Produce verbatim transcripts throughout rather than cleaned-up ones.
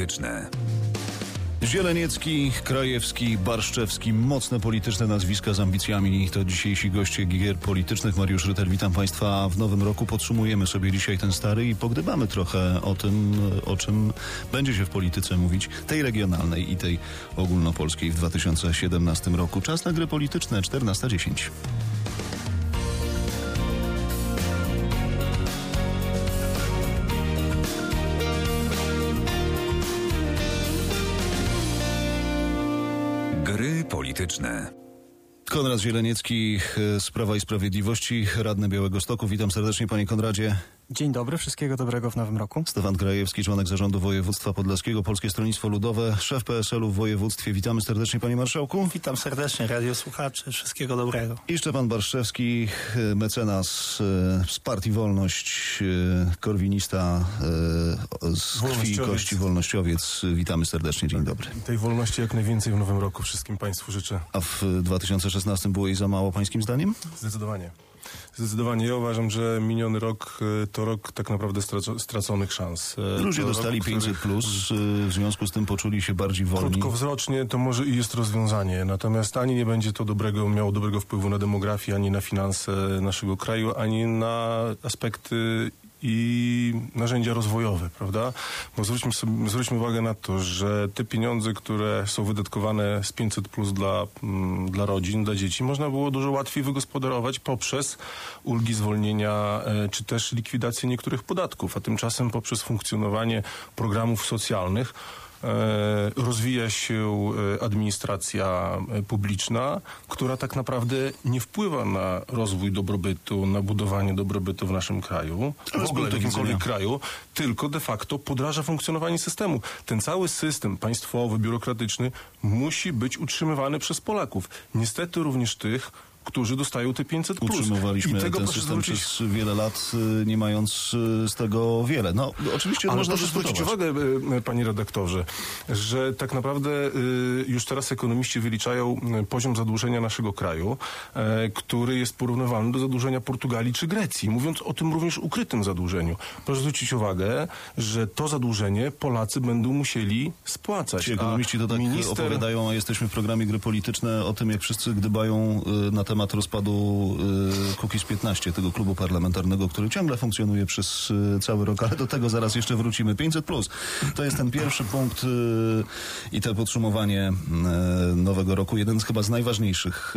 polityczne. Zieleniecki, Krajewski, Barszczewski, mocne polityczne nazwiska z ambicjami. To dzisiejsi goście gier politycznych. Mariusz Rytel, witam Państwa w nowym roku. Podsumujemy sobie dzisiaj ten stary i pogdybamy trochę o tym, o czym będzie się w polityce mówić, tej regionalnej i tej ogólnopolskiej w dwa tysiące siedemnastym roku. Czas na gry polityczne, czternasta dziesięć. Gry polityczne. Konrad Zieleniecki z Prawa i Sprawiedliwości, radny Białegostoku. Witam serdecznie, panie Konradzie. Dzień dobry, wszystkiego dobrego w nowym roku. Stefan Krajewski, członek zarządu województwa podlaskiego, Polskie Stronnictwo Ludowe, szef P S L u w województwie. Witamy serdecznie, panie marszałku. Witam serdecznie, radiosłuchaczy, wszystkiego dobrego. I Szczepan Barszczewski, mecenas z Partii Wolność, korwinista z krwi i kości, wolnościowiec. Witamy serdecznie, dzień dobry. Tej wolności jak najwięcej w nowym roku wszystkim państwu życzę. A w dwa tysiące szesnastym było jej za mało, pańskim zdaniem? Zdecydowanie. Zdecydowanie. Ja uważam, że miniony rok to rok tak naprawdę straco- straconych szans. Ludzie to dostali rok, pięćset plus, w związku z tym poczuli się bardziej wolni. Krótkowzrocznie to może i jest rozwiązanie, natomiast ani nie będzie to dobrego, miało dobrego wpływu na demografię, ani na finanse naszego kraju, ani na aspekty i narzędzia rozwojowe, prawda? Bo zwróćmy, sobie, zwróćmy uwagę na to, że te pieniądze, które są wydatkowane z pięćset plus dla, mm, dla rodzin, dla dzieci, można było dużo łatwiej wygospodarować poprzez ulgi, zwolnienia, e, czy też likwidację niektórych podatków, a tymczasem poprzez funkcjonowanie programów socjalnych rozwija się administracja publiczna, która tak naprawdę nie wpływa na rozwój dobrobytu, na budowanie dobrobytu w naszym kraju, w ogóle w jakimkolwiek kraju, tylko de facto podraża funkcjonowanie systemu. Ten cały system państwowy, biurokratyczny musi być utrzymywany przez Polaków. Niestety również tych, którzy dostają te pięćset plus. Utrzymywaliśmy I tego ten system zwrócić... przez wiele lat, nie mając z tego wiele. No, oczywiście Ale można proszę zwrócić uwagę, panie redaktorze, że tak naprawdę już teraz ekonomiści wyliczają poziom zadłużenia naszego kraju, który jest porównywalny do zadłużenia Portugalii czy Grecji, mówiąc o tym również ukrytym zadłużeniu. Proszę zwrócić uwagę, że to zadłużenie Polacy będą musieli spłacać. Ci ekonomiści to tak minister... opowiadają, a jesteśmy w programie Gry Polityczne o tym, jak wszyscy gdybają na temat rozpadu y, Kukiz piętnaście, tego klubu parlamentarnego, który ciągle funkcjonuje przez y, cały rok, ale do tego zaraz jeszcze wrócimy. pięćset plus. To jest ten pierwszy punkt y, i to podsumowanie y, nowego roku. Jeden z chyba z najważniejszych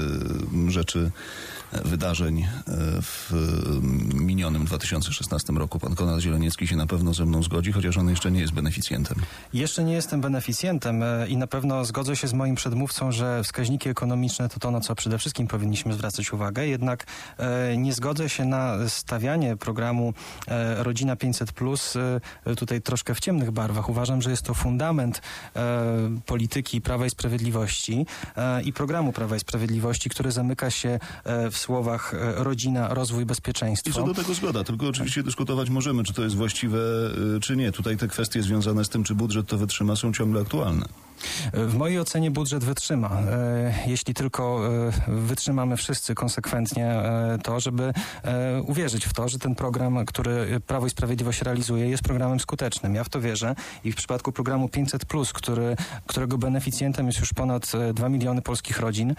y, rzeczy, wydarzeń w minionym dwa tysiące szesnastym roku. Pan Konrad Zieleniecki się na pewno ze mną zgodzi, chociaż on jeszcze nie jest beneficjentem. Jeszcze nie jestem beneficjentem i na pewno zgodzę się z moim przedmówcą, że wskaźniki ekonomiczne to to, na co przede wszystkim powinniśmy zwracać uwagę. Jednak e, nie zgodzę się na stawianie programu e, Rodzina pięćset plus e, tutaj troszkę w ciemnych barwach. Uważam, że jest to fundament e, polityki Prawa i Sprawiedliwości e, i programu Prawa i Sprawiedliwości, który zamyka się e, w słowach rodzina, rozwój, bezpieczeństwo. I co do tego zgoda, tylko oczywiście dyskutować możemy, czy to jest właściwe, czy nie. Tutaj te kwestie związane z tym, czy budżet to wytrzyma, są ciągle aktualne. W mojej ocenie budżet wytrzyma. Jeśli tylko wytrzymamy wszyscy konsekwentnie to, żeby uwierzyć w to, że ten program, który Prawo i Sprawiedliwość realizuje, jest programem skutecznym. Ja w to wierzę i w przypadku programu pięćset plus, który, którego beneficjentem jest już ponad dwa miliony polskich rodzin,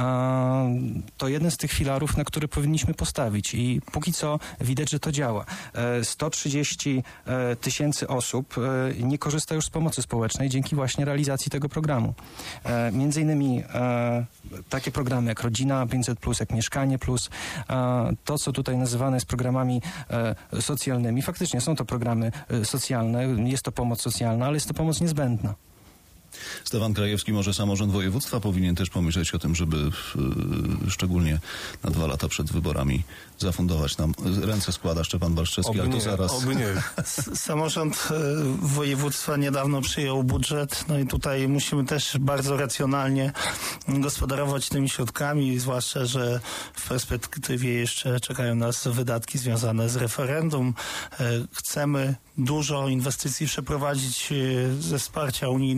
to jeden z tych filarów, na który powinniśmy postawić i póki co widać, że to działa. sto trzydzieści tysięcy osób nie korzysta już z pomocy społecznej dzięki właśnie realizacji tego programu. E, między innymi e, takie programy jak Rodzina pięćset plus, jak Mieszkanie plus, e, to co tutaj nazywane jest programami e, socjalnymi, faktycznie są to programy e, socjalne, jest to pomoc socjalna, ale jest to pomoc niezbędna. Stefan Krajewski, może samorząd województwa powinien też pomyśleć o tym, żeby y, szczególnie na dwa lata przed wyborami zafundować nam. Ręce składa Szczepan Barszczewski, ale to nie, zaraz... Oby nie. Samorząd y, województwa niedawno przyjął budżet, no i tutaj musimy też bardzo racjonalnie gospodarować tymi środkami, zwłaszcza, że w perspektywie jeszcze czekają nas wydatki związane z referendum. Y, chcemy dużo inwestycji przeprowadzić y, ze wsparcia unijnego, ale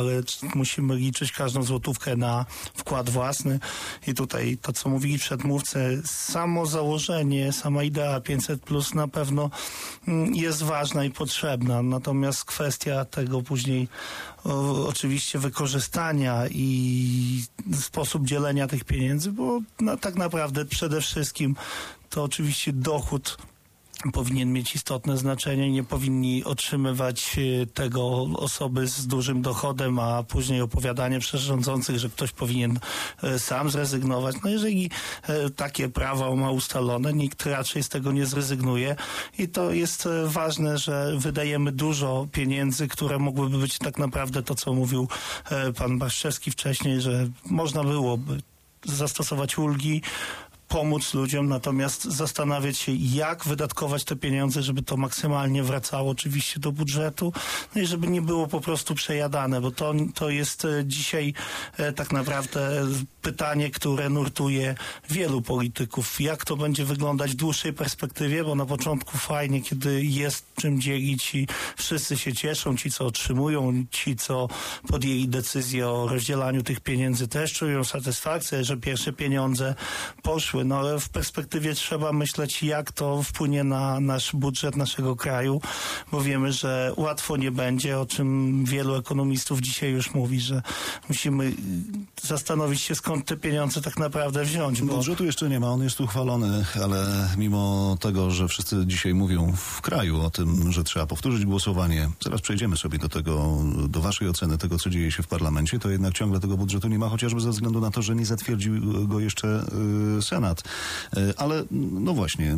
ale musimy liczyć każdą złotówkę na wkład własny i tutaj to, co mówili przedmówcy, samo założenie, sama idea pięćset plus na pewno jest ważna i potrzebna, natomiast kwestia tego później o, oczywiście wykorzystania i sposób dzielenia tych pieniędzy, bo no, tak naprawdę przede wszystkim to oczywiście dochód powinien mieć istotne znaczenie. Nie powinni otrzymywać tego osoby z dużym dochodem, a później opowiadanie przez rządzących, że ktoś powinien sam zrezygnować. No jeżeli takie prawo ma ustalone, nikt raczej z tego nie zrezygnuje i to jest ważne, że wydajemy dużo pieniędzy, które mogłyby być tak naprawdę to, co mówił pan Barszczewski wcześniej, że można byłoby zastosować ulgi, pomóc ludziom, natomiast zastanawiać się, jak wydatkować te pieniądze, żeby to maksymalnie wracało oczywiście do budżetu, no i żeby nie było po prostu przejadane, bo to, to jest dzisiaj e, tak naprawdę pytanie, które nurtuje wielu polityków. Jak to będzie wyglądać w dłuższej perspektywie, bo na początku fajnie, kiedy jest czym dzielić i wszyscy się cieszą, ci co otrzymują, ci co podjęli decyzję o rozdzielaniu tych pieniędzy też czują satysfakcję, że pierwsze pieniądze poszły. No ale w perspektywie trzeba myśleć, jak to wpłynie na nasz budżet naszego kraju, bo wiemy, że łatwo nie będzie, o czym wielu ekonomistów dzisiaj już mówi, że musimy zastanowić się, skąd te pieniądze tak naprawdę wziąć. Bo... Budżetu jeszcze nie ma, on jest uchwalony, ale mimo tego, że wszyscy dzisiaj mówią w kraju o tym, że trzeba powtórzyć głosowanie, zaraz przejdziemy sobie do tego, do waszej oceny tego, co dzieje się w parlamencie, to jednak ciągle tego budżetu nie ma, chociażby ze względu na to, że nie zatwierdził go jeszcze y, Senat. Ale no właśnie,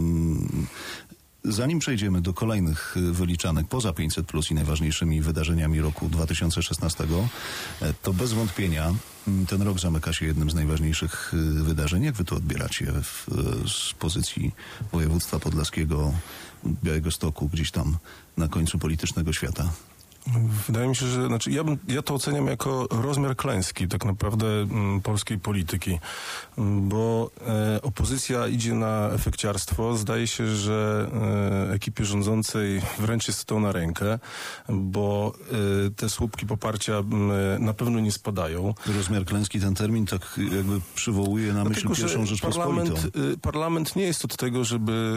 zanim przejdziemy do kolejnych wyliczanek poza pięćset plus i najważniejszymi wydarzeniami roku dwa tysiące szesnastego, to bez wątpienia ten rok zamyka się jednym z najważniejszych wydarzeń. Jak wy to odbieracie w, z pozycji województwa podlaskiego, Białegostoku, gdzieś tam na końcu politycznego świata? Wydaje mi się, że znaczy ja, bym, ja to oceniam jako rozmiar klęski tak naprawdę m, polskiej polityki, m, bo e, opozycja idzie na efekciarstwo. Zdaje się, że e, ekipie rządzącej wręcz jest to na rękę, bo e, te słupki poparcia m, na pewno nie spadają. Rozmiar klęski, ten termin tak jakby przywołuje na myśl Dlatego, pierwszą Rzeczpospolitą. Parlament, parlament nie jest od tego, żeby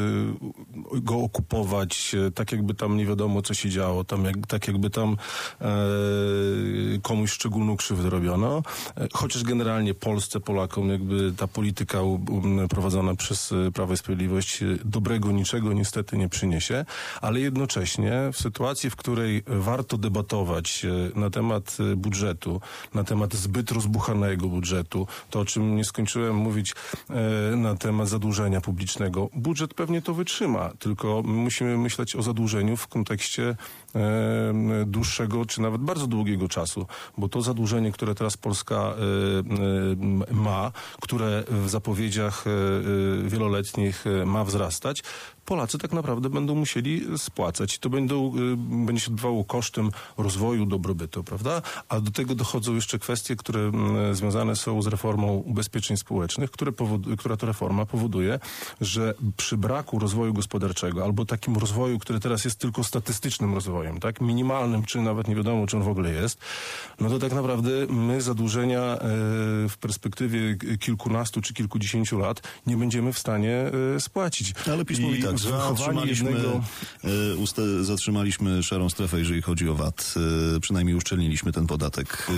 y, go okupować, tak jakby tam nie wiadomo, co się działo, tam jak tak jakby tam e, komuś szczególną krzywdę robiono. E, chociaż generalnie Polsce, Polakom jakby ta polityka u, u, prowadzona przez Prawo i Sprawiedliwość dobrego niczego niestety nie przyniesie, ale jednocześnie w sytuacji, w której warto debatować na temat budżetu, na temat zbyt rozbuchanego budżetu, to o czym nie skończyłem mówić e, na temat zadłużenia publicznego. Budżet pewnie to wytrzyma, tylko musimy myśleć o zadłużeniu w kontekście e, dłuższego, czy nawet bardzo długiego czasu, bo to zadłużenie, które teraz Polska y, y, ma, które w zapowiedziach y, wieloletnich ma wzrastać, Polacy tak naprawdę będą musieli spłacać. To będą, y, będzie się odbywało kosztem rozwoju dobrobytu, prawda? A do tego dochodzą jeszcze kwestie, które y, związane są z reformą ubezpieczeń społecznych, które powod- która to reforma powoduje, że przy braku rozwoju gospodarczego albo takim rozwoju, który teraz jest tylko statystycznym rozwojem, tak? Minimalnym, czy nawet nie wiadomo, czy on w ogóle jest, no to tak naprawdę my zadłużenia y, w perspektywie kilkunastu czy kilkudziesięciu lat nie będziemy w stanie y, spłacić. Ale PiS mówi tak, zatrzymaliśmy, jednego... usta- zatrzymaliśmy szarą strefę, jeżeli chodzi o V A T. Przynajmniej uszczelniliśmy ten podatek.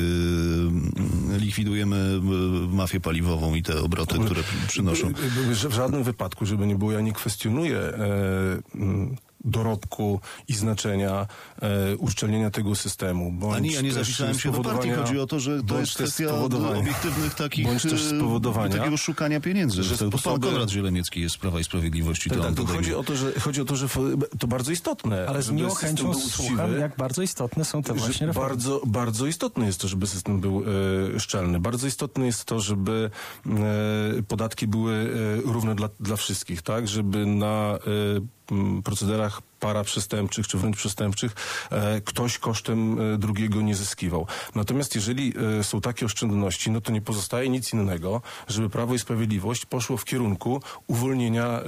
Likwidujemy mafię paliwową i te obroty, które przynoszą. W żadnym wypadku, żeby nie było, ja nie kwestionuję e, dorobku i znaczenia e, uszczelnienia tego systemu. Bądź Ani ja nie zapisałem się do partii. Chodzi o to, że to jest kwestia obiektywnych takich, bądź też spowodowania, takiego szukania pieniędzy. Że sposoby... sposoby... Konrad Zieleniecki jest z Prawa i Sprawiedliwości. Tak, to tak, to tutaj... chodzi o to, że chodzi o to, że to bardzo istotne. Ale z miłą chęcią słucham, jak bardzo istotne są te właśnie reformy. Bardzo, bardzo istotne jest to, żeby system był e, szczelny. Bardzo istotne jest to, żeby e, podatki były e, równe dla, dla wszystkich, tak? Żeby na e, procederach paraprzestępczych czy wręcz przestępczych e, ktoś kosztem e, drugiego nie zyskiwał. Natomiast jeżeli e, są takie oszczędności, no to nie pozostaje nic innego, żeby Prawo i Sprawiedliwość poszło w kierunku uwolnienia e,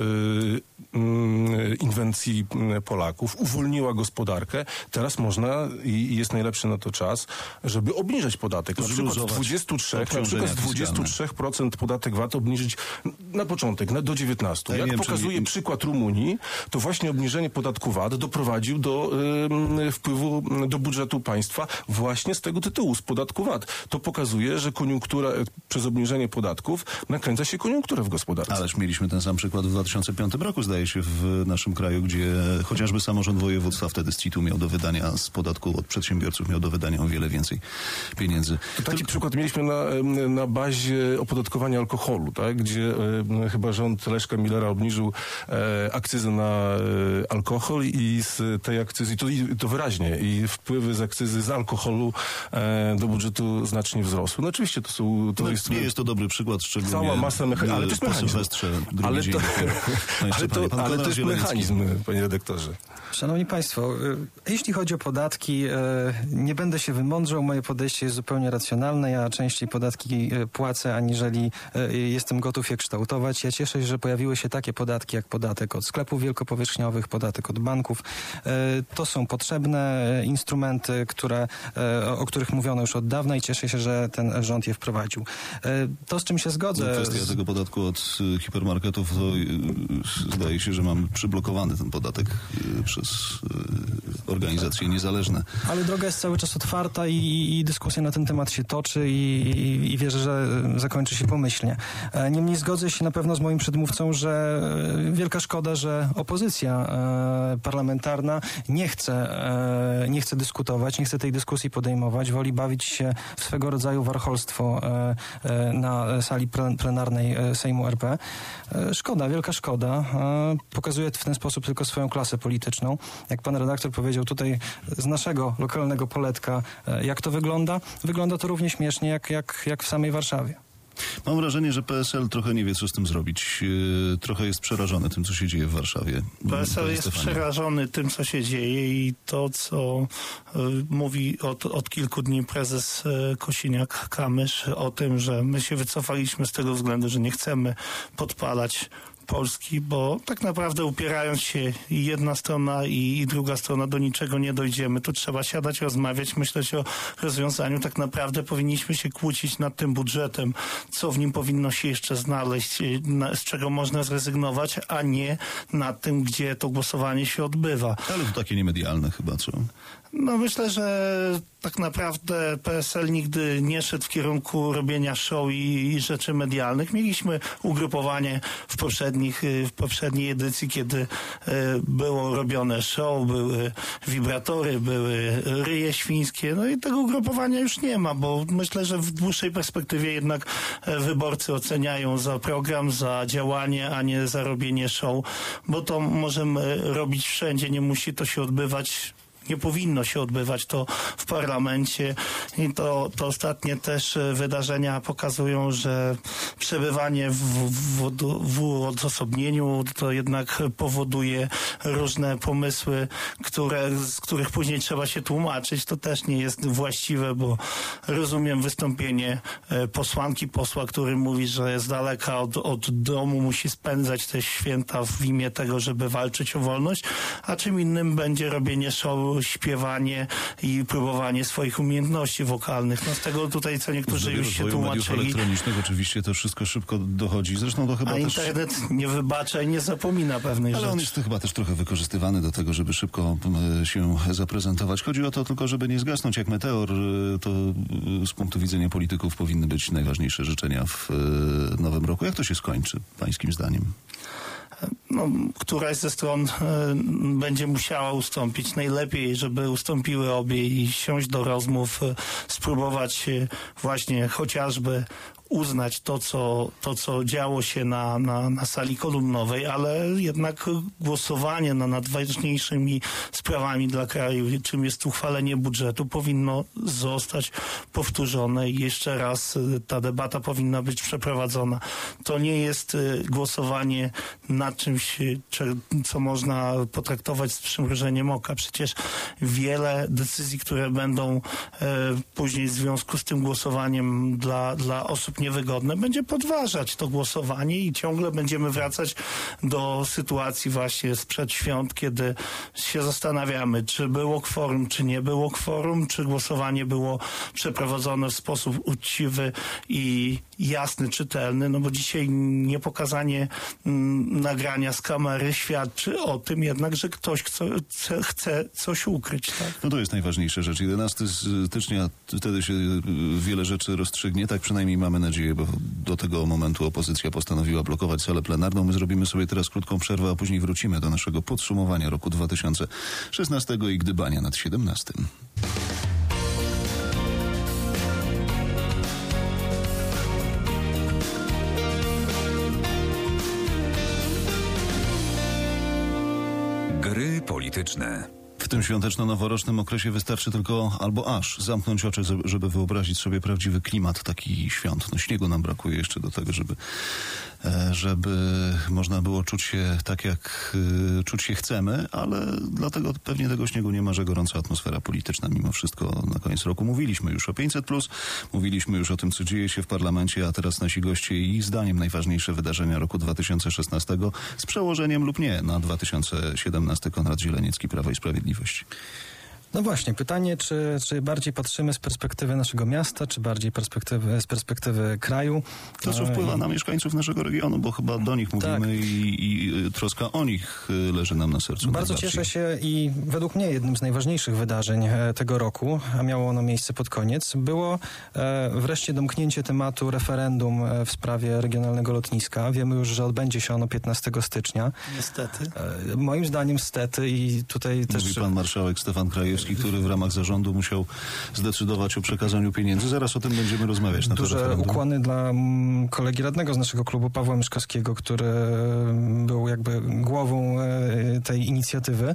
e, inwencji Polaków, uwolniła gospodarkę. Teraz można i jest najlepszy na to czas, żeby obniżać podatek. Na przykład z dwudziestu trzech, na przykład z dwudziestu trzech procent podatek V A T obniżyć na początek, na do dziewiętnastu procent. Jak wiem, pokazuje czyli... przykład Rumunii, to właśnie obniżenie podatku V A T doprowadził do y, wpływu do budżetu państwa właśnie z tego tytułu, z podatku V A T. To pokazuje, że koniunktura przez obniżenie podatków nakręca się koniunkturę w gospodarce. Ależ mieliśmy ten sam przykład w dwa tysiące piątym roku, zdaje się, w naszym kraju, gdzie chociażby samorząd województwa wtedy z C I T-u miał do wydania, z podatku od przedsiębiorców miał do wydania o wiele więcej pieniędzy. To taki Tylko... przykład mieliśmy na, na bazie opodatkowania alkoholu, tak? Gdzie e, chyba rząd Leszka Millera obniżył e, akcyzę na e, alkohol i z tej akcyzy, i to, i to wyraźnie, i wpływy z akcyzy z alkoholu e, do budżetu znacznie wzrosły. No oczywiście to są... To no, jest, nie jest to dobry przykład, szczególnie cała masa mechanizmów. Ale to jest mechanizm. Ale to, no ale to, ale to jest mechanizm, panie redaktorze. Szanowni Państwo, jeśli chodzi o podatki, nie będę się wymądrzał, moje podejście jest zupełnie racjonalne. Ja częściej podatki płacę, aniżeli jestem gotów je kształtować. Ja cieszę się, że pojawiły się takie podatki, jak podatek od sklepów wielkopowierzchniowych, podatek od banków. To są potrzebne instrumenty, które, o których mówiono już od dawna i cieszę się, że ten rząd je wprowadził. To, z czym się zgodzę... No, kwestia tego podatku od hipermarketów, to zdaje się, że mamy przyblokowany ten podatek przez organizacje niezależne. Ale droga jest cały czas otwarta i, i dyskusja na ten temat się toczy i, i, i wierzę, że zakończy się pomyślnie. Niemniej zgodzę się na pewno z moim przedmówcą, że wielka szkoda, że opozycja e, parlamentarna nie chce, e, nie chce dyskutować, nie chce tej dyskusji podejmować, woli bawić się w swego rodzaju warcholstwo e, e, na sali plenarnej Sejmu R P. E, szkoda, wielka szkoda. E, pokazuje w ten sposób tylko swoją klasę polityczną. Jak pan redaktor powiedział tutaj z naszego lokalnego poletka, jak to wygląda? Wygląda to równie śmiesznie jak, jak, jak w samej Warszawie. Mam wrażenie, że P S L trochę nie wie, co z tym zrobić. Trochę jest przerażony tym, co się dzieje w Warszawie. P S L jest Stefanie. przerażony tym, co się dzieje i to, co y, mówi od, od kilku dni prezes y, Kosiniak-Kamysz o tym, że my się wycofaliśmy z tego względu, że nie chcemy podpalać Polski, bo tak naprawdę upierając się i jedna strona i, i druga strona do niczego nie dojdziemy. Tu trzeba siadać, rozmawiać, myśleć o rozwiązaniu. Tak naprawdę powinniśmy się kłócić nad tym budżetem, co w nim powinno się jeszcze znaleźć, na, z czego można zrezygnować, a nie nad tym, gdzie to głosowanie się odbywa. Ale to takie niemedialne chyba, co? No myślę, że tak naprawdę P S L nigdy nie szedł w kierunku robienia show i, i rzeczy medialnych. Mieliśmy ugrupowanie w poprzednich, w poprzedniej edycji, kiedy y, było robione show, były wibratory, były ryje świńskie. No i tego ugrupowania już nie ma, bo myślę, że w dłuższej perspektywie jednak wyborcy oceniają za program, za działanie, a nie za robienie show, bo to możemy robić wszędzie, nie musi to się odbywać. Nie powinno się odbywać to w parlamencie i to, to ostatnie też wydarzenia pokazują, że przebywanie w, w, w odosobnieniu to jednak powoduje różne pomysły, które, z których później trzeba się tłumaczyć. To też nie jest właściwe, bo rozumiem wystąpienie posłanki, posła, który mówi, że z daleka od, od domu musi spędzać te święta w imię tego, żeby walczyć o wolność, a czym innym będzie robienie show, śpiewanie i próbowanie swoich umiejętności wokalnych. No z tego tutaj co niektórzy już się tłumaczyli. mediów elektronicznych oczywiście to wszystko szybko dochodzi. Zresztą to chyba A też... internet nie wybacza i nie zapomina pewnej rzeczy. Ale on jest chyba też trochę wykorzystywany do tego, żeby szybko się zaprezentować. Chodzi o to tylko, żeby nie zgasnąć jak meteor. To z punktu widzenia polityków powinny być najważniejsze życzenia w nowym roku. Jak to się skończy, pańskim zdaniem? No, któraś ze stron y, będzie musiała ustąpić. Najlepiej, żeby ustąpiły obie i siąść do rozmów, y, spróbować y, właśnie chociażby uznać to, co, to, co działo się na, na, na sali kolumnowej, ale jednak głosowanie na najważniejszymi sprawami dla kraju, czym jest uchwalenie budżetu, powinno zostać powtórzone i jeszcze raz ta debata powinna być przeprowadzona. To nie jest głosowanie nad czymś czymś, co można potraktować z przymrużeniem oka. Przecież wiele decyzji, które będą później w związku z tym głosowaniem dla, dla osób niewygodne, będzie podważać to głosowanie i ciągle będziemy wracać do sytuacji właśnie sprzed świąt, kiedy się zastanawiamy, czy było kworum, czy nie było kworum, czy głosowanie było przeprowadzone w sposób uczciwy i jasny, czytelny, no bo dzisiaj niepokazanie m, nagrania z kamery świadczy o tym jednak, że ktoś chce, chce coś ukryć. Tak? No to jest najważniejsza rzecz. jedenastego stycznia, wtedy się wiele rzeczy rozstrzygnie, tak przynajmniej mamy nadzieję, bo do tego momentu opozycja postanowiła blokować salę plenarną. My zrobimy sobie teraz krótką przerwę, a później wrócimy do naszego podsumowania roku dwa tysiące szesnastego i gdybania nad siedemnastym. Gry polityczne. W tym świąteczno-noworocznym okresie wystarczy tylko albo aż zamknąć oczy, żeby wyobrazić sobie prawdziwy klimat taki świąt. No śniegu nam brakuje jeszcze do tego, żeby, żeby można było czuć się tak, jak czuć się chcemy, ale dlatego pewnie tego śniegu nie ma, że gorąca atmosfera polityczna mimo wszystko na koniec roku. Mówiliśmy już o pięćset plus, mówiliśmy już o tym, co dzieje się w parlamencie, a teraz nasi goście i ich zdaniem najważniejsze wydarzenia roku dwa tysiące szesnastego z przełożeniem lub nie na dwa tysiące siedemnasty. Konrad Zieleniecki, Prawo i Sprawiedliwość. No właśnie, pytanie, czy, czy bardziej patrzymy z perspektywy naszego miasta, czy bardziej perspektywy, z perspektywy kraju. To, co wpływa na mieszkańców naszego regionu, bo chyba do nich mówimy tak. i, i troska o nich leży nam na sercu. Bardzo cieszę się i według mnie jednym z najważniejszych wydarzeń tego roku, a miało ono miejsce pod koniec, było e, wreszcie domknięcie tematu referendum w sprawie regionalnego lotniska. Wiemy już, że odbędzie się ono piętnastego stycznia. Niestety. E, moim zdaniem stety i tutaj Mówi też... Mówi pan marszałek Stefan Krajewski, który w ramach zarządu musiał zdecydować o przekazaniu pieniędzy. Zaraz o tym będziemy rozmawiać. Na Duże referendum. ukłony dla kolegi radnego z naszego klubu, Pawła Myszkowskiego, który był jakby głową tej inicjatywy.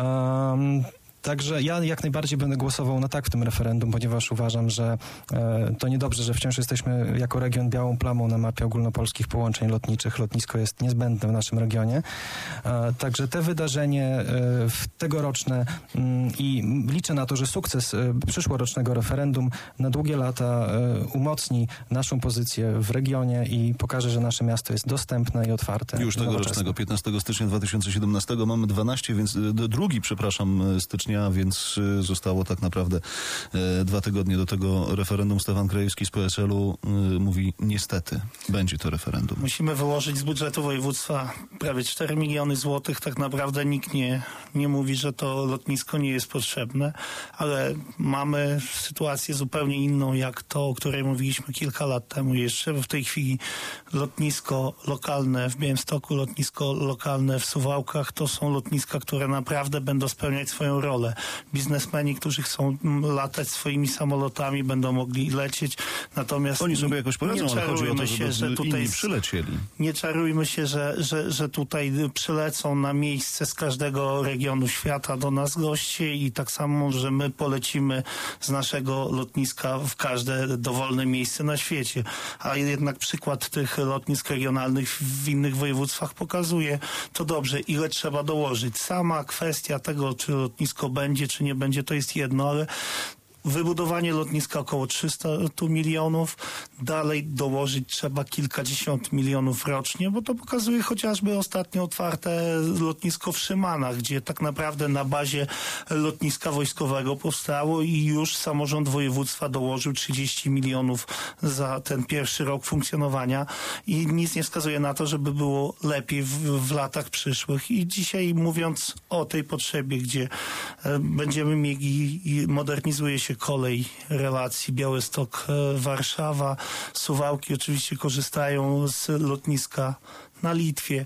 Um, Także ja jak najbardziej będę głosował na tak w tym referendum, ponieważ uważam, że e, to niedobrze, że wciąż jesteśmy jako region białą plamą na mapie ogólnopolskich połączeń lotniczych. Lotnisko jest niezbędne w naszym regionie. E, także te wydarzenie e, tegoroczne m, i liczę na to, że sukces e, przyszłorocznego referendum na długie lata e, umocni naszą pozycję w regionie i pokaże, że nasze miasto jest dostępne i otwarte. Już tegorocznego, piętnastego stycznia dwa tysiące siedemnastego mamy dwanaście, więc drugi, przepraszam, stycznia, więc zostało tak naprawdę e, dwa tygodnie do tego referendum. Stefan Krajewski z P S L u e, mówi, niestety, będzie to referendum. Musimy wyłożyć z budżetu województwa prawie cztery miliony złotych. Tak naprawdę nikt nie, nie mówi, że to lotnisko nie jest potrzebne, ale mamy sytuację zupełnie inną, jak to, o której mówiliśmy kilka lat temu jeszcze, bo w tej chwili lotnisko lokalne w Białymstoku, lotnisko lokalne w Suwałkach, to są lotniska, które naprawdę będą spełniać swoją rolę. Biznesmeni, którzy chcą latać swoimi samolotami, będą mogli lecieć, natomiast oni sobie jakoś poradzą, ale chodzi o to, żeby się, że tutaj inni przylecieli. Nie czarujmy się, że, że, że tutaj przylecą na miejsce z każdego regionu świata do nas goście i tak samo, że my polecimy z naszego lotniska w każde dowolne miejsce na świecie. A jednak przykład tych lotnisk regionalnych w innych województwach pokazuje to dobrze, ile trzeba dołożyć. Sama kwestia tego, czy lotnisko będzie, czy nie będzie, to jest jedno, ale wybudowanie lotniska około trzysta milionów, dalej dołożyć trzeba kilkadziesiąt milionów rocznie, bo to pokazuje chociażby ostatnio otwarte lotnisko w Szymanach, gdzie tak naprawdę na bazie lotniska wojskowego powstało i już samorząd województwa dołożył trzydzieści milionów za ten pierwszy rok funkcjonowania i nic nie wskazuje na to, żeby było lepiej w, w latach przyszłych. I dzisiaj mówiąc o tej potrzebie, gdzie e, będziemy mieli i modernizuje się kolej relacji Białystok-Warszawa. Suwałki oczywiście korzystają z lotniska na Litwie.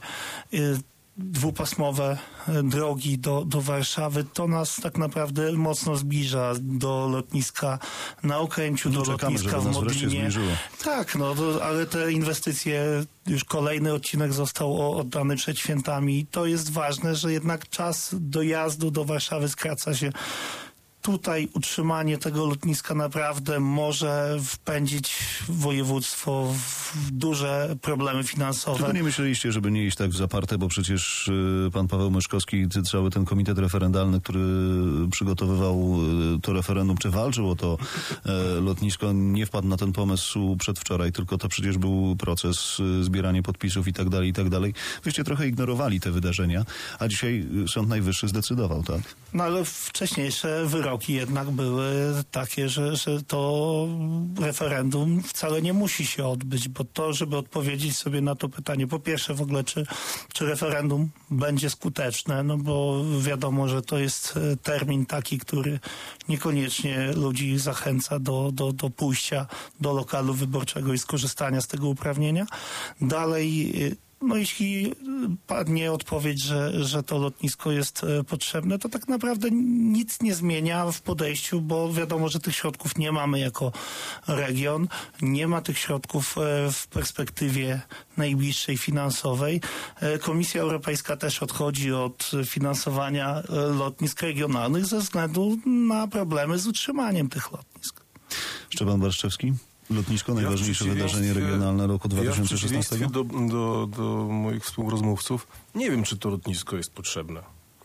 Dwupasmowe drogi do, do Warszawy, to nas tak naprawdę mocno zbliża do lotniska na Okęciu, no do czekamy, lotniska w Modlinie. Tak, no, to, ale te inwestycje, już kolejny odcinek został oddany przed świętami i to jest ważne, że jednak czas dojazdu do Warszawy skraca się tutaj utrzymanie tego lotniska naprawdę może wpędzić województwo w duże problemy finansowe. Tylko nie myśleliście, żeby nie iść tak w zaparte, bo przecież y, pan Paweł Myszkowski, ty, cały ten komitet referendalny, który przygotowywał y, to referendum, czy walczył o to y, lotnisko, nie wpadł na ten pomysł przedwczoraj, tylko to przecież był proces, y, zbieranie podpisów i tak dalej, i tak dalej. Wyście trochę ignorowali te wydarzenia, a dzisiaj Sąd Najwyższy zdecydował, tak? No ale wcześniejsze wyroki jednak były takie, że, że to referendum wcale nie musi się odbyć, bo to, żeby odpowiedzieć sobie na to pytanie, po pierwsze w ogóle, czy, czy referendum będzie skuteczne, no bo wiadomo, że to jest termin taki, który niekoniecznie ludzi zachęca do, do, do pójścia do lokalu wyborczego i skorzystania z tego uprawnienia. Dalej, no jeśli padnie odpowiedź, że, że to lotnisko jest potrzebne, to tak naprawdę nic nie zmienia w podejściu, bo wiadomo, że tych środków nie mamy jako region. Nie ma tych środków w perspektywie najbliższej finansowej. Komisja Europejska też odchodzi od finansowania lotnisk regionalnych ze względu na problemy z utrzymaniem tych lotnisk. Szczepan Barszczewski? Lotnisko, najważniejsze ja wydarzenie regionalne roku dwa tysiące szesnastego? Ja w przeciwieństwie do, do, do moich współrozmówców nie wiem, czy to lotnisko jest potrzebne.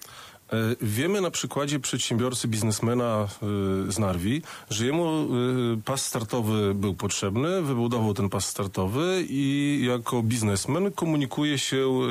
Wiemy na przykładzie przedsiębiorcy, biznesmena z Narwi, że jemu pas startowy był potrzebny, wybudował ten pas startowy i jako biznesmen komunikuje się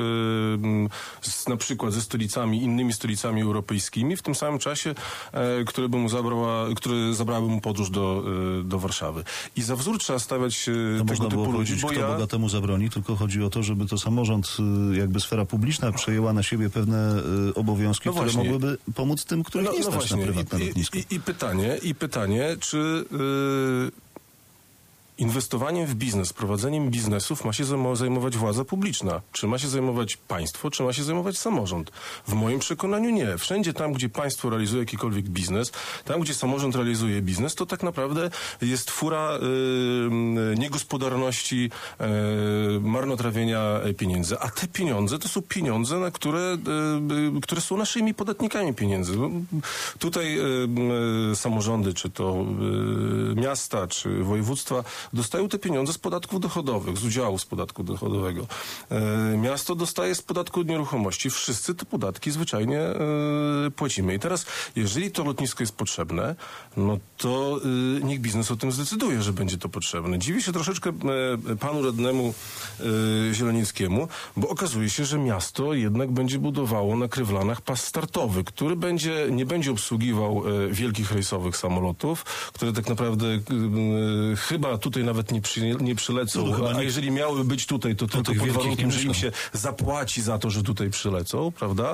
z, na przykład ze stolicami, innymi stolicami europejskimi w tym samym czasie, które by mu zabrała, które zabrały mu podróż do, do Warszawy. I za wzór trzeba stawiać to tego typu ludzi, bo kto ja... bogatemu zabroni, tylko chodzi o to, żeby to samorząd, jakby sfera publiczna przejęła na siebie pewne obowiązki, no które mogłyby pomóc tym, których no, nie stać no właśnie. na prywatne I, lotnisko. I, i, pytanie, i pytanie, czy yy, inwestowaniem w biznes, prowadzeniem biznesów ma się zajmować władza publiczna? Czy ma się zajmować państwo, czy ma się zajmować samorząd? W moim przekonaniu nie. Wszędzie tam, gdzie państwo realizuje jakikolwiek biznes, tam, gdzie samorząd realizuje biznes, to tak naprawdę jest fura yy, niegospodarności, yy, marnotrawienia pieniędzy. A te pieniądze to są pieniądze, na które, yy, które są naszymi podatnikami pieniędzy. Tutaj yy, samorządy, czy to yy, miasta, czy województwa dostają te pieniądze z podatków dochodowych, z udziału z podatku dochodowego. E, miasto dostaje z podatku od nieruchomości. Wszyscy te podatki zwyczajnie e, płacimy. I teraz, jeżeli to lotnisko jest potrzebne, no to e, niech biznes o tym zdecyduje, że będzie to potrzebne. Dziwię się troszeczkę e, panu radnemu e, Zielenickiemu, bo okazuje się, że miasto jednak będzie budowało na Krywlanach pas startowy, który będzie, nie będzie obsługiwał e, wielkich rejsowych samolotów, które tak naprawdę e, chyba tutaj nawet nie, przy, nie przylecą, no, a nie... jeżeli miałyby być tutaj, to, to tylko pod warunkiem, że im się zapłaci za to, że tutaj przylecą, prawda?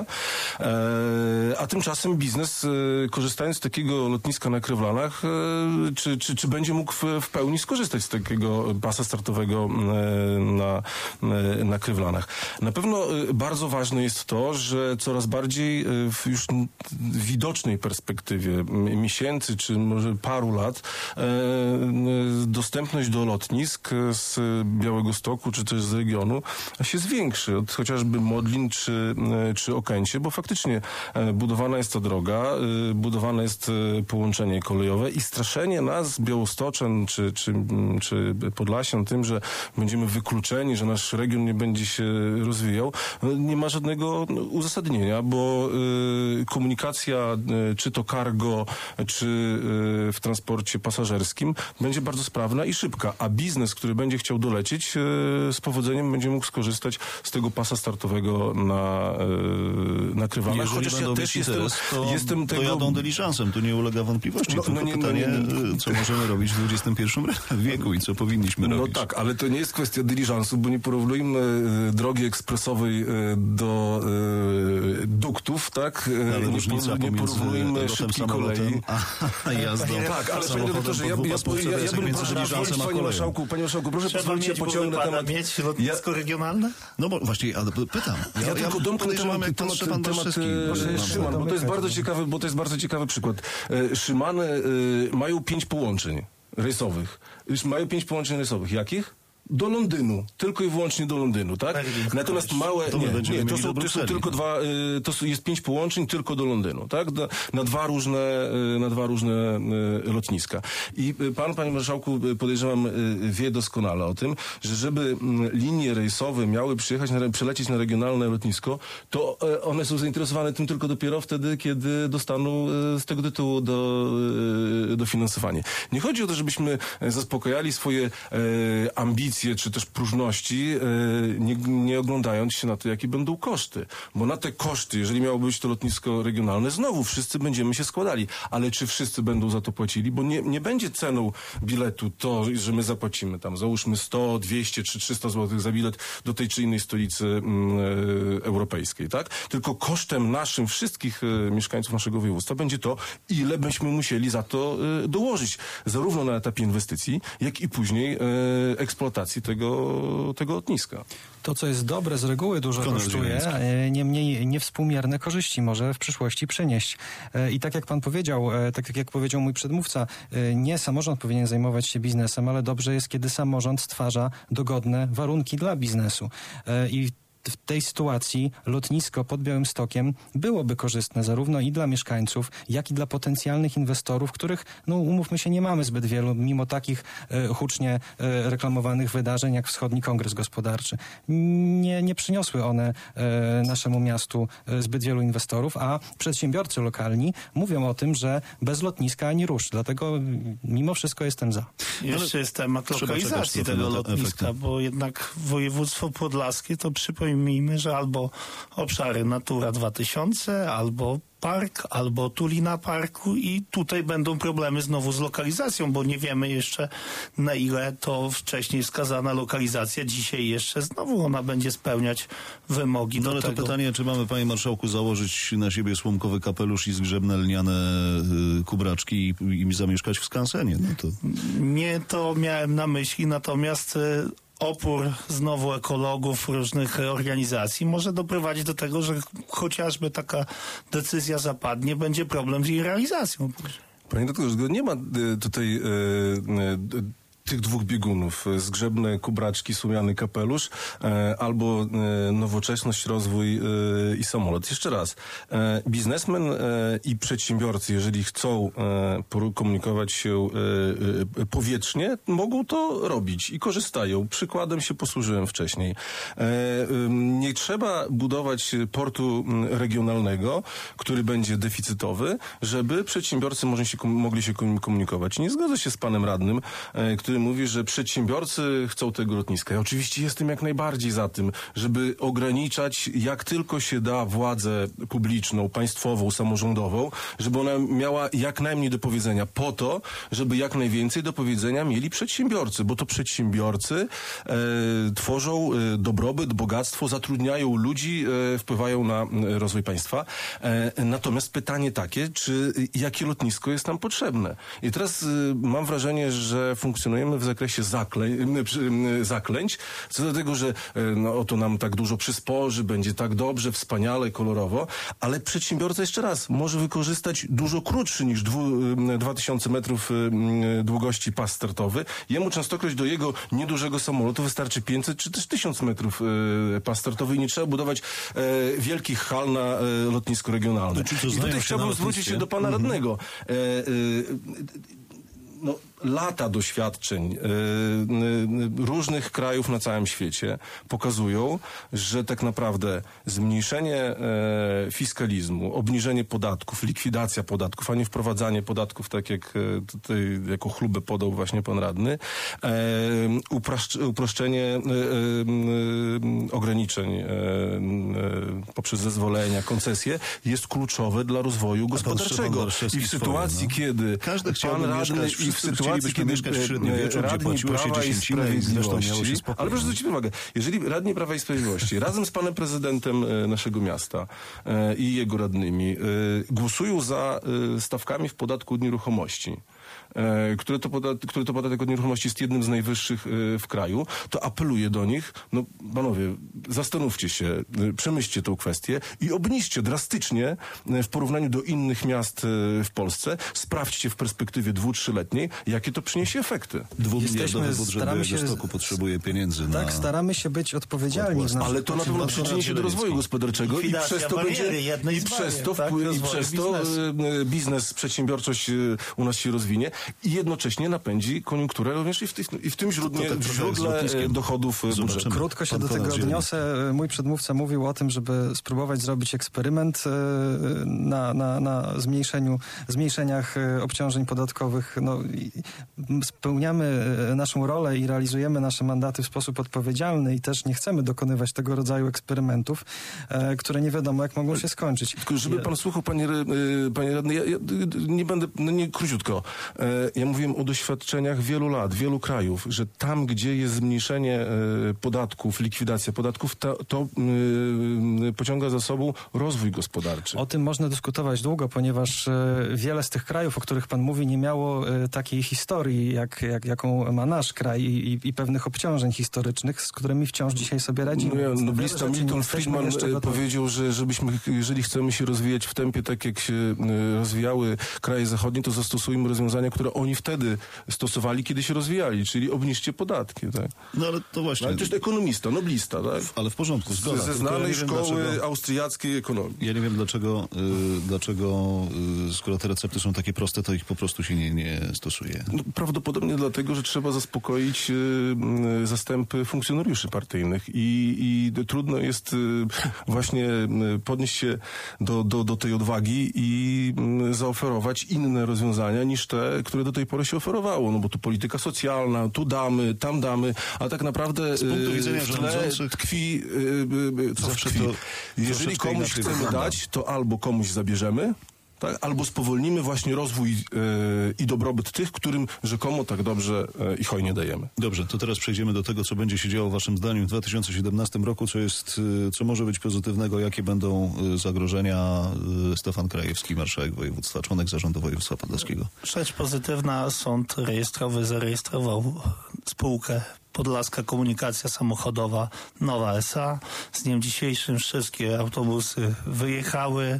E, a tymczasem biznes, e, korzystając z takiego lotniska na Krywlanach, e, czy, czy, czy będzie mógł w, w pełni skorzystać z takiego pasa startowego e, na, e, na Krywlanach? Na pewno e, bardzo ważne jest to, że coraz bardziej e, w już widocznej perspektywie miesięcy, czy może paru lat e, dostępność do lotnisk z Białegostoku, czy też z regionu się zwiększy, od chociażby Modlin, czy, czy Okęcie, bo faktycznie budowana jest ta droga, budowane jest połączenie kolejowe i straszenie nas, Białostoczan, czy, czy, czy Podlasian tym, że będziemy wykluczeni, że nasz region nie będzie się rozwijał, nie ma żadnego uzasadnienia, bo komunikacja, czy to cargo, czy w transporcie pasażerskim będzie bardzo sprawna i szybka, a biznes, który będzie chciał dolecieć, z powodzeniem będzie mógł skorzystać z tego pasa startowego na, na Krywlanach. Chociaż ja też jestem, interes, to, jestem tego... to jadą dyliżansem, tu nie ulega wątpliwości. No, tylko no nie, pytanie, no nie, nie. co możemy robić w dwudziestym pierwszym wieku i co powinniśmy no robić. No tak, ale to nie jest kwestia dyliżansu, bo nie porównujmy drogi ekspresowej do duktów, tak? Ale nie, różnica nie porównujmy szybkiej kolei. A jazdą tak, ale panie doktorze, ja, ja, ja, ja bym proszę panie marszałku, panie marszałku, proszę pozwolić, ja pociągnę temat. mieć lotnisko ja... regionalne? No bo właśnie, ale pytam. Ja, ja, ja tylko domknę temat, temat, temat, temat e, Szyman, bo to jest bardzo ciekawy, bo to jest bardzo ciekawy przykład. E, Szymany e, mają pięć połączeń rejsowych. Już mają pięć połączeń rejsowych. Jakich? do Londynu, tylko i wyłącznie do Londynu, tak? Natomiast małe, to nie, nie, to są, to są tylko dwa, to jest pięć połączeń tylko do Londyn, tak? Na, na dwa różne, na dwa różne lotniska. I pan, panie marszałku, podejrzewam, wie doskonale o tym, że żeby linie rejsowe miały przyjechać, na, przylecieć na regionalne lotnisko, to one są zainteresowane tym tylko dopiero wtedy, kiedy dostaną z tego tytułu do, dofinansowanie. Nie chodzi o to, żebyśmy zaspokajali swoje ambicje, czy też próżności, nie, nie oglądając się na to, jakie będą koszty. Bo na te koszty, jeżeli miało być to lotnisko regionalne, znowu wszyscy będziemy się składali. Ale czy wszyscy będą za to płacili? Bo nie, nie będzie ceną biletu to, że my zapłacimy tam, załóżmy sto, dwieście czy trzysta złotych za bilet do tej czy innej stolicy mm, e, europejskiej, tak? Tylko kosztem naszym, wszystkich e, mieszkańców naszego województwa będzie to, ile byśmy musieli za to e, dołożyć. Zarówno na etapie inwestycji, jak i później e, eksploatacji tego, tego lotniska. To, co jest dobre, z reguły dużo Konrad kosztuje, niemniej niewspółmierne korzyści może w przyszłości przynieść. I tak jak pan powiedział, tak jak powiedział mój przedmówca, nie samorząd powinien zajmować się biznesem, ale dobrze jest, kiedy samorząd stwarza dogodne warunki dla biznesu. I w tej sytuacji lotnisko pod Białymstokiem byłoby korzystne zarówno i dla mieszkańców, jak i dla potencjalnych inwestorów, których, no umówmy się, nie mamy zbyt wielu, mimo takich e, hucznie e, reklamowanych wydarzeń jak Wschodni Kongres Gospodarczy. Nie, nie przyniosły one e, naszemu miastu e, zbyt wielu inwestorów, a przedsiębiorcy lokalni mówią o tym, że bez lotniska ani rusz. Dlatego mimo wszystko jestem za. Jeszcze jest temat lokalizacji tego lotniska, bo jednak województwo podlaskie to przypomina Miejmy, że albo obszary Natura dwa tysiące, albo park, albo Tulina Parku i tutaj będą problemy znowu z lokalizacją, bo nie wiemy jeszcze, na ile to wcześniej wskazana lokalizacja dzisiaj jeszcze znowu ona będzie spełniać wymogi. No ale do tego. to pytanie, czy mamy, panie marszałku, założyć na siebie słomkowy kapelusz i zgrzebne lniane y, kubraczki i, i zamieszkać w skansenie? No to... Nie to miałem na myśli, natomiast y, opór znowu ekologów, różnych organizacji może doprowadzić do tego, że chociażby taka decyzja zapadnie, będzie problem z jej realizacją. Panie doktorze, nie ma tutaj e, e, tych dwóch biegunów, zgrzebne kubraczki, słomiany kapelusz, e, albo e, nowoczesność, rozwój e, i samolot. Jeszcze raz, e, biznesmen e, i przedsiębiorcy, jeżeli chcą e, komunikować się e, e, powietrznie, mogą to robić i korzystają. Przykładem się posłużyłem wcześniej. E, e, nie trzeba budować portu regionalnego, który będzie deficytowy, żeby przedsiębiorcy mogli się, mogli się komunikować. Nie zgodzę się z panem radnym, e, który mówi, że przedsiębiorcy chcą tego lotniska. Ja oczywiście jestem jak najbardziej za tym, żeby ograniczać jak tylko się da władzę publiczną, państwową, samorządową, żeby ona miała jak najmniej do powiedzenia po to, żeby jak najwięcej do powiedzenia mieli przedsiębiorcy, bo to przedsiębiorcy e, tworzą e, dobrobyt, bogactwo, zatrudniają ludzi, e, wpływają na e, rozwój państwa. E, natomiast pytanie takie, czy jakie lotnisko jest nam potrzebne? I teraz e, mam wrażenie, że funkcjonujemy w zakresie zaklę, zaklęć, co do tego, że no, to nam tak dużo przysporzy, będzie tak dobrze, wspaniale, kolorowo, ale przedsiębiorca, jeszcze raz, może wykorzystać dużo krótszy niż dwa tysiące metrów długości pas startowy. Jemu częstokroć do jego niedużego samolotu wystarczy pięćset czy też tysiąc metrów pas startowy i nie trzeba budować e, wielkich hal na e, lotnisku regionalne. No, I tutaj chciałbym zwrócić się do pana radnego. E, e, no, lata doświadczeń y, y, różnych krajów na całym świecie pokazują, że tak naprawdę zmniejszenie y, fiskalizmu, obniżenie podatków, likwidacja podatków, a nie wprowadzanie podatków, tak jak y, tutaj jako chlubę podał właśnie pan radny, y, upraszcz, uproszczenie y, y, ograniczeń y, y, poprzez zezwolenia, koncesje jest kluczowe dla rozwoju gospodarczego. I w sytuacji, swoje, no. kiedy Każdy pan radny i w sytuacji, kiedy mieszkać w średniowieczu, gdzie płaciło się dziesięcinę i zresztą miało się spokojnie. Ale proszę zwrócić uwagę, jeżeli radni Prawa i Sprawiedliwości razem z panem prezydentem naszego miasta i jego radnymi głosują za stawkami w podatku od nieruchomości, e, które, to podat, które to podatek od nieruchomości jest jednym z najwyższych e, w kraju, to apeluję do nich, no panowie, zastanówcie się, e, przemyślcie tę kwestię i obniżcie drastycznie e, w porównaniu do innych miast e, w Polsce. Sprawdźcie w perspektywie dwu, trzyletniej, jakie to przyniesie efekty. Dwumiliardowy budżet Białegostoku potrzebuje pieniędzy na... Tak, staramy się być odpowiedzialni. W ale to na pewno przyczyni się do rozwoju gospodarczego i przez to będzie i przez to, tak, i przez to biznes. biznes, przedsiębiorczość u nas się rozwinie i jednocześnie napędzi koniunkturę również i w, tych, i w tym źródle, tak źródle dochodów budżetu. Krótko się Pan do tego odniosę. Mój przedmówca mówił o tym, żeby spróbować zrobić eksperyment na, na, na zmniejszeniu, zmniejszeniach obciążeń podatkowych. No, spełniamy naszą rolę i realizujemy nasze mandaty w sposób odpowiedzialny i też nie chcemy dokonywać tego rodzaju eksperymentów, które nie wiadomo jak mogą się skończyć. Tylko żeby pan słuchał, panie, panie radny, ja, ja nie będę, no nie króciutko, ja mówiłem o doświadczeniach wielu lat, wielu krajów, że tam, gdzie jest zmniejszenie podatków, likwidacja podatków, to, to pociąga za sobą rozwój gospodarczy. O tym można dyskutować długo, ponieważ wiele z tych krajów, o których pan mówi, nie miało takiej historii, jak, jak, jaką ma nasz kraj i, i pewnych obciążeń historycznych, z którymi wciąż dzisiaj sobie radzimy. No, noblista Milton Friedman powiedział, że żebyśmy, jeżeli chcemy się rozwijać w tempie tak, jak się rozwijały kraje zachodnie, to zastosujmy rozwiązania, które oni wtedy stosowali, kiedy się rozwijali, czyli obniżcie podatki. Tak? No ale to właśnie... No, ale to jest ekonomista, noblista, tak? Ale w porządku, zgoda. Ze znanej ja szkoły dlaczego, austriackiej ekonomii. Ja nie wiem, dlaczego, y, dlaczego y, skoro te recepty są takie proste, to ich po prostu się nie, nie stosuje. No, prawdopodobnie dlatego, że trzeba zaspokoić y, zastępy funkcjonariuszy partyjnych i, i trudno jest y, właśnie y, podnieść się do, do, do tej odwagi i y, zaoferować inne rozwiązania niż te, które do tej pory się oferowało. No bo tu polityka socjalna, tu damy, tam damy, a tak naprawdę z punktu widzenia y, w tle rządzących tkwi, y, y, co zawsze tkwi. to Jeżeli komuś chcemy wygląda. dać, to albo komuś zabierzemy, tak? Albo spowolnimy właśnie rozwój yy, i dobrobyt tych, którym rzekomo tak dobrze yy, i hojnie dajemy. Dobrze, to teraz przejdziemy do tego, co będzie się działo waszym zdaniem w dwa tysiące siedemnastym roku, co jest, yy, co może być pozytywnego, jakie będą yy, zagrożenia. Yy, Stefan Krajewski, marszałek województwa, członek zarządu województwa podlaskiego. Rzecz pozytywna, sąd rejestrowy zarejestrował spółkę Podlaska Komunikacja Samochodowa Nowa S A. Z dniem dzisiejszym wszystkie autobusy wyjechały.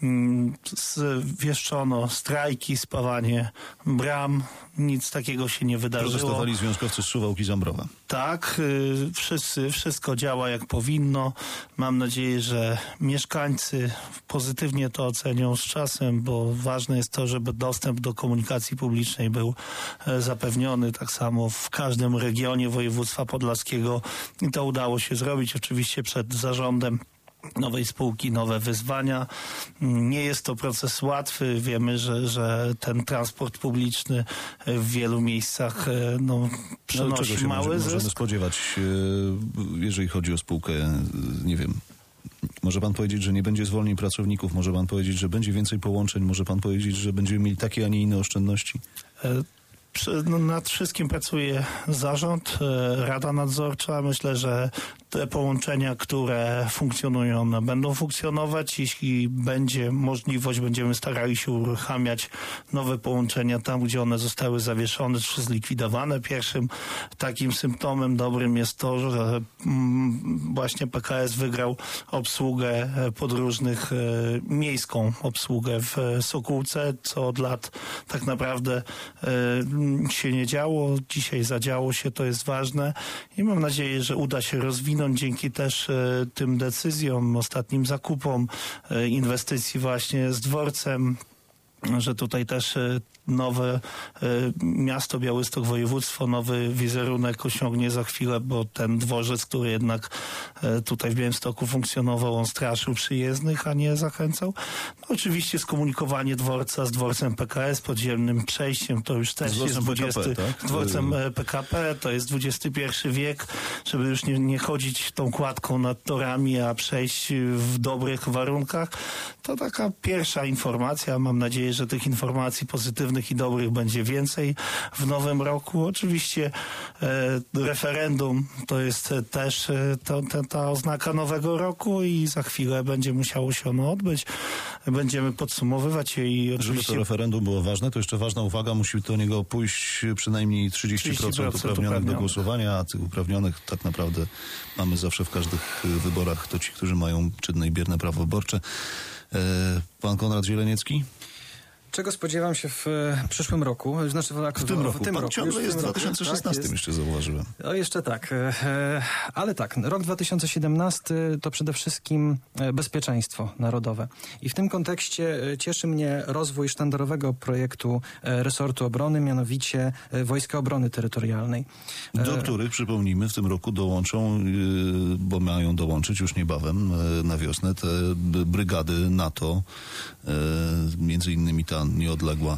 Zwieszczono strajki, spawanie bram. Nic takiego się nie wydarzyło. Protestowali związkowcy z Suwałki Zambrowa. Tak, wszyscy, wszystko działa jak powinno. Mam nadzieję, że mieszkańcy pozytywnie to ocenią z czasem, bo ważne jest to, żeby dostęp do komunikacji publicznej był zapewniony. Tak samo w każdym regionie województwa podlaskiego i to udało się zrobić oczywiście przed zarządem nowej spółki, nowe wyzwania. Nie jest to proces łatwy. Wiemy, że, że ten transport publiczny w wielu miejscach no, przenosi czego się mały może, zysk. możemy spodziewać, jeżeli chodzi o spółkę, nie wiem, może pan powiedzieć, że nie będzie zwolnień pracowników, może pan powiedzieć, że będzie więcej połączeń, może pan powiedzieć, że będziemy mieli takie, a nie inne oszczędności? No, nad wszystkim pracuje zarząd, Rada Nadzorcza. Myślę, że te połączenia, które funkcjonują, one będą funkcjonować. Jeśli będzie możliwość, będziemy starali się uruchamiać nowe połączenia tam, gdzie one zostały zawieszone czy zlikwidowane. Pierwszym takim symptomem dobrym jest to, że właśnie P K S wygrał obsługę podróżnych, miejską obsługę w Sokółce, co od lat tak naprawdę się nie działo. Dzisiaj zadziało się, to jest ważne i mam nadzieję, że uda się rozwinąć dzięki też e, tym decyzjom, ostatnim zakupom, e, inwestycji właśnie z dworcem, że tutaj też e, nowe e, miasto Białystok, województwo, nowy wizerunek osiągnie za chwilę, bo ten dworzec, który jednak e, tutaj w Białymstoku funkcjonował, on straszył przyjezdnych, a nie zachęcał. No, oczywiście skomunikowanie dworca z dworcem P K S, podziemnym przejściem, to już też jest dwudziesty, tak? dworcem P K P, to jest dwudziesty pierwszy wiek, żeby już nie, nie chodzić tą kładką nad torami, a przejść w dobrych warunkach. To taka pierwsza informacja. Mam nadzieję, że tych informacji pozytywnych pozytywnych i dobrych będzie więcej w nowym roku. Oczywiście e, referendum to jest też e, to, to, ta oznaka nowego roku i za chwilę będzie musiało się ono odbyć. Będziemy podsumowywać je i oczywiście... Żeby to referendum było ważne, to jeszcze ważna uwaga, musi do niego pójść przynajmniej trzydzieści procent uprawnionych do głosowania, a tych uprawnionych tak naprawdę mamy zawsze w każdych wyborach. To ci, którzy mają czynne i bierne prawo wyborcze. Pan Konrad Zieleniecki? Czego spodziewam się w przyszłym roku? Znaczy w, w tym roku. W tym Pan roku. ciągle jest w dwa tysiące szesnastym, tak, jeszcze zauważyłem. No jeszcze tak. Ale tak, rok dwa tysiące siedemnasty to przede wszystkim bezpieczeństwo narodowe. I w tym kontekście cieszy mnie rozwój sztandarowego projektu resortu obrony, mianowicie Wojska Obrony Terytorialnej. Do których, przypomnijmy, w tym roku dołączą, bo mają dołączyć już niebawem na wiosnę te brygady NATO, między innymi ta nieodległa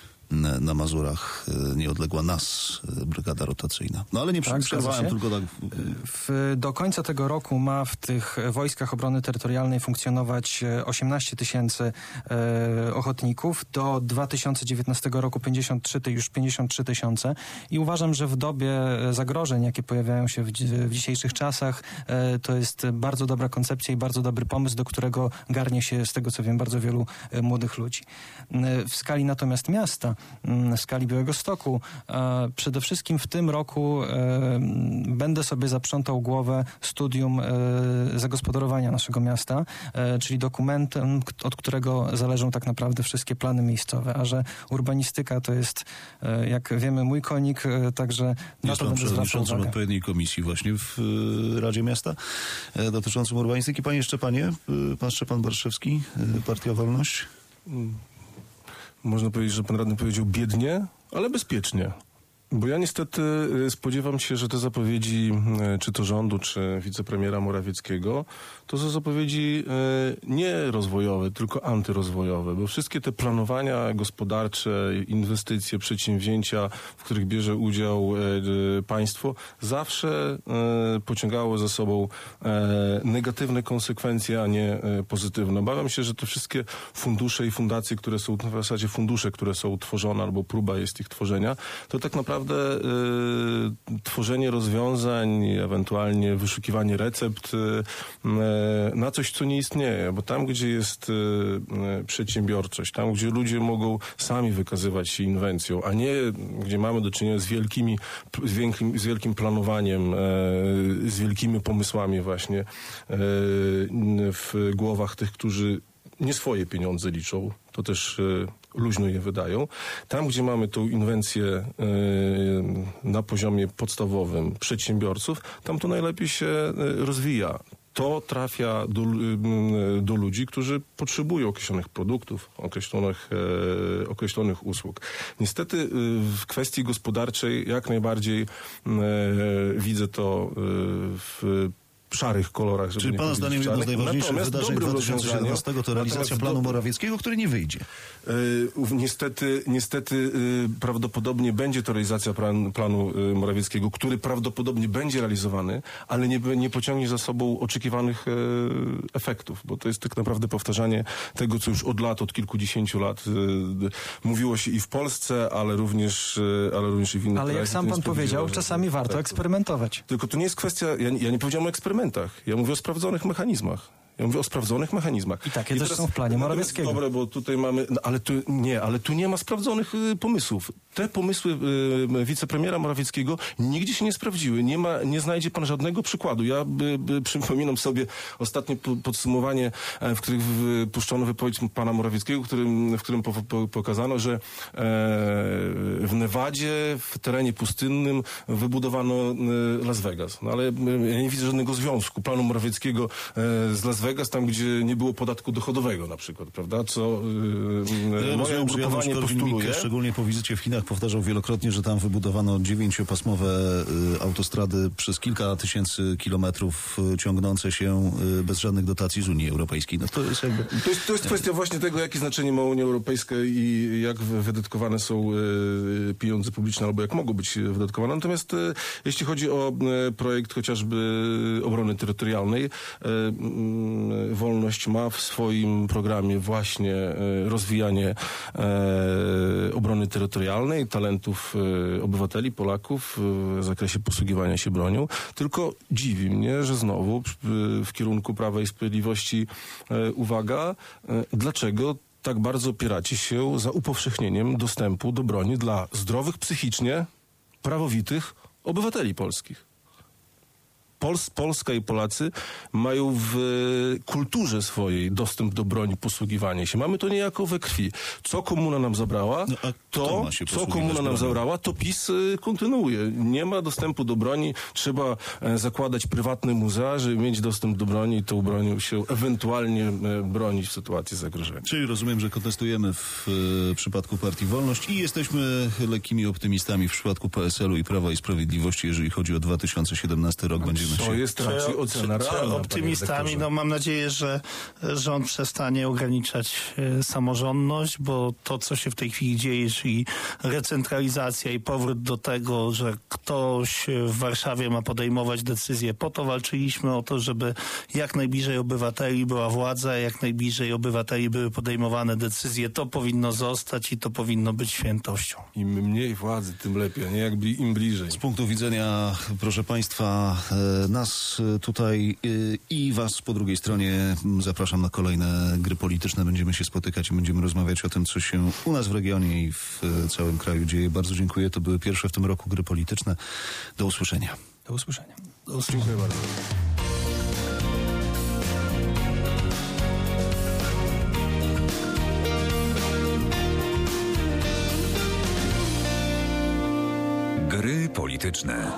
na Mazurach, nieodległa nas brygada rotacyjna. No ale nie tak, przerwałem, tylko tak... W, do końca tego roku ma w tych Wojskach Obrony Terytorialnej funkcjonować osiemnaście tysięcy e, ochotników. Do dwa tysiące dziewiętnastego roku pięćdziesiąt trzy, już pięćdziesiąt trzy tysiące. I uważam, że w dobie zagrożeń, jakie pojawiają się w, w dzisiejszych czasach, e, to jest bardzo dobra koncepcja i bardzo dobry pomysł, do którego garnie się, z tego co wiem, bardzo wielu e, młodych ludzi. E, w skali natomiast miasta, w skali Białegostoku. E, przede wszystkim w tym roku e, będę sobie zaprzątał głowę studium e, zagospodarowania naszego miasta, e, czyli dokumentem, od którego zależą tak naprawdę wszystkie plany miejscowe, a że urbanistyka to jest, e, jak wiemy, mój konik, e, także na to będę zwracał uwagę. Odpowiedniej komisji właśnie w e, Radzie Miasta e, dotyczącym urbanistyki. Panie Szczepanie, e, pan Szczepan Barszewski, e, Partia Wolność. Mm. Można powiedzieć, że pan radny powiedział biednie, ale bezpiecznie. Bo ja niestety spodziewam się, że te zapowiedzi, czy to rządu, czy wicepremiera Morawieckiego, to są zapowiedzi nie rozwojowe, tylko antyrozwojowe, bo wszystkie te planowania gospodarcze, inwestycje, przedsięwzięcia, w których bierze udział państwo, zawsze pociągało za sobą negatywne konsekwencje, a nie pozytywne. Obawiam się, że te wszystkie fundusze i fundacje, które są, w zasadzie fundusze, które są tworzone, albo próba jest ich tworzenia, to tak naprawdę Y, tworzenie rozwiązań, ewentualnie wyszukiwanie recept y, y, na coś, co nie istnieje, bo tam, gdzie jest y, y, przedsiębiorczość, tam, gdzie ludzie mogą sami wykazywać się inwencją, a nie gdzie mamy do czynienia z wielkimi, z wielkim, z wielkim planowaniem, y, z wielkimi pomysłami właśnie y, w głowach tych, którzy nie swoje pieniądze liczą, to też y, luźno je wydają. Tam, gdzie mamy tą inwencję y, na poziomie podstawowym przedsiębiorców, tam to najlepiej się y, rozwija. To trafia do, y, do ludzi, którzy potrzebują określonych produktów, określonych, y, określonych usług. Niestety y, w kwestii gospodarczej jak najbardziej y, widzę to y, w szarych kolorach. Żeby Czyli pana zdaniem jedno z najważniejszych wydarzeń dwa tysiące siedemnastego to realizacja planu do... Morawieckiego, który nie wyjdzie. Yy, niestety, niestety yy, prawdopodobnie będzie to realizacja plan, planu yy, Morawieckiego, który prawdopodobnie będzie realizowany, ale nie, nie pociągnie za sobą oczekiwanych yy, efektów, bo to jest tak naprawdę powtarzanie tego, co już od lat, od kilkudziesięciu lat yy, mówiło się i w Polsce, ale również, yy, ale również i w innych Ale krajach. jak sam pan powiedział, czasami warto efektów. eksperymentować. Tylko to nie jest kwestia, ja, ja nie powiedziałem o eksperymentach. Ja mówię o sprawdzonych mechanizmach. Ja mówię o sprawdzonych mechanizmach. I takie I też teraz, są w planie Morawieckiego. Dobre, bo tutaj mamy... No, ale tu nie, ale tu nie ma sprawdzonych y, pomysłów. Te pomysły y, wicepremiera Morawieckiego nigdzie się nie sprawdziły. Nie ma, nie znajdzie pan żadnego przykładu. Ja y, y, przypominam sobie ostatnie po, podsumowanie, w którym puszczono wypowiedź pana Morawieckiego, w którym, w którym po, po, pokazano, że e, w Nevadzie, w terenie pustynnym wybudowano y, Las Vegas. No ale y, ja nie widzę żadnego związku planu Morawieckiego e, z Las Vegas, tam gdzie nie było podatku dochodowego na przykład, prawda? Co yy, ja moje ugrupowanie postuluje. Szczególnie po wizycie w Chinach programach powtarzał wielokrotnie, że tam wybudowano dziewięciopasmowe y, autostrady przez kilka tysięcy kilometrów y, ciągnące się y, bez żadnych dotacji z Unii Europejskiej. No to jest jakby... To jest, to jest kwestia właśnie tego, jakie znaczenie ma Unia Europejska i jak wydatkowane są y, pieniądze publiczne, albo jak mogą być wydatkowane. Natomiast y, jeśli chodzi o y, projekt chociażby obrony terytorialnej, y, y, Wolność ma w swoim programie właśnie y, rozwijanie y, obrony terytorialnej, talentów y, obywateli, Polaków y, w zakresie posługiwania się bronią. Tylko dziwi mnie, że znowu y, w kierunku Prawa i Sprawiedliwości y, uwaga, y, dlaczego tak bardzo opieracie się za upowszechnieniem dostępu do broni dla zdrowych psychicznie, prawowitych obywateli polskich. Pols- Polska i Polacy mają w kulturze swojej dostęp do broni, posługiwanie się. Mamy to niejako we krwi. Co komuna nam zabrała, No, a kto to, ma się co posługiwać komuna nam bronią? zabrała, to PiS y, kontynuuje. Nie ma dostępu do broni, trzeba e, zakładać prywatne muzea, żeby mieć dostęp do broni i tą bronią się ewentualnie e, bronić w sytuacji zagrożenia. Czyli rozumiem, że kontestujemy w y, przypadku Partii Wolność i jesteśmy lekkimi optymistami w przypadku P S L u i Prawa i Sprawiedliwości, jeżeli chodzi o dwa tysiące siedemnasty rok. Będziemy To się... jest raczej ocena Czy- czy realna. optymistami, panie no mam nadzieję, że rząd przestanie ograniczać e, samorządność, bo to, co się w tej chwili dzieje, czyli recentralizacja i powrót do tego, że ktoś w Warszawie ma podejmować decyzje. Po to walczyliśmy o to, żeby jak najbliżej obywateli była władza, jak najbliżej obywateli były podejmowane decyzje. To powinno zostać i to powinno być świętością. Im mniej władzy, tym lepiej, a nie jakby im bliżej. Z punktu widzenia, proszę Państwa, e, nas e, tutaj e, i Was po drugiej stronie m, zapraszam na kolejne gry polityczne. Będziemy się spotykać i będziemy rozmawiać o tym, co się u nas w regionie i w e, całym kraju dzieje. Bardzo dziękuję. To były pierwsze w tym roku gry polityczne. Do usłyszenia. Do usłyszenia. Dziękuję bardzo. Gry polityczne.